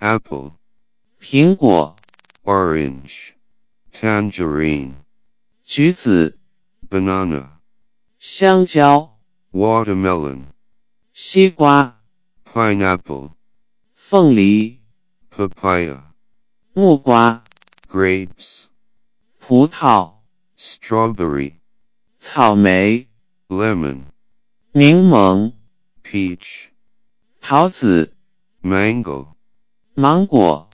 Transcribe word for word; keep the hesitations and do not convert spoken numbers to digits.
apple, 苹果 orange, tangerine, 橘子 banana, 香蕉 watermelon, 西瓜 pineapple, 凤梨 papaya, 木瓜 grapes, 葡萄 strawberry, 草莓 lemon, 柠檬 peach, 桃子 mango, 芒果